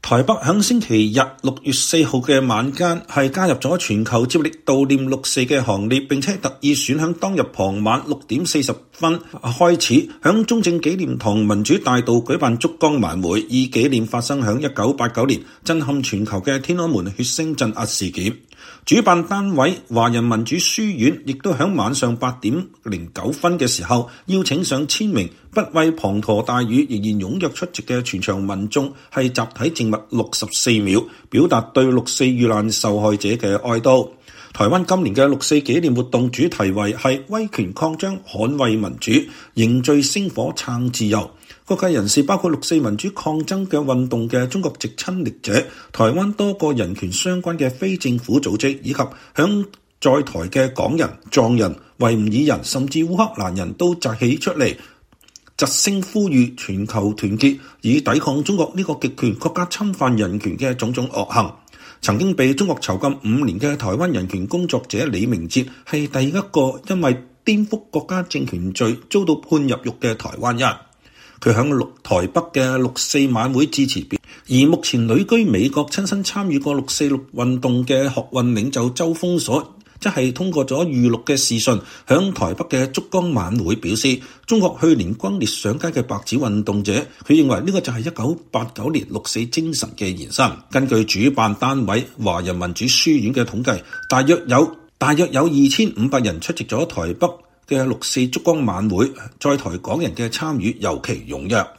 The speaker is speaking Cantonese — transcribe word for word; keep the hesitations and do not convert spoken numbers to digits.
台北響星期日六月四號嘅晚間係加入咗全球接力悼念六四嘅行列，並且特意選響當日傍晚六點四十分開始響中正紀念堂民主大道舉辦燭光晚會，以紀念發生響一九八九年震撼全球嘅天安門血腥鎮壓事件。主辦單位華人民主書院亦都響晚上八點零九分嘅時候邀請上千名不畏滂沱大雨仍然踴躍出席嘅全場民眾，係集體靜默六十四秒，表達對六四遇難受害者嘅哀悼。台灣今年嘅六四紀念活動主題為係威權擴張捍衛民主，凝聚星火撐自由。各界人士包括六四民主抗爭嘅運動嘅中國籍親歷者、台灣多個人權相關嘅非政府組織，以及響在台嘅港人、藏人、維吾爾人甚至烏克蘭人都集起出嚟，疾聲呼籲全球團結，以抵抗中國呢個極權國家侵犯人權嘅種種惡行。曾經被中國囚禁五年嘅台灣人權工作者李明哲係第一個因為顛覆國家政權罪遭到判入獄嘅台灣人。佢響六台北嘅六四晚會致辭表，而目前旅居美國親身參與過六四六運動嘅學運領袖周鋒所，即係通過咗預錄嘅視訊，響台北嘅燭光晚會表示，中國去年轟烈上街嘅白紙運動者，佢認為呢個就係一九八九年六四精神嘅延伸。根據主辦單位華人民主書院嘅統計，大約有大約有二千五百人出席咗台北嘅六四燭光晚會，在台港人嘅參與尤其踴躍。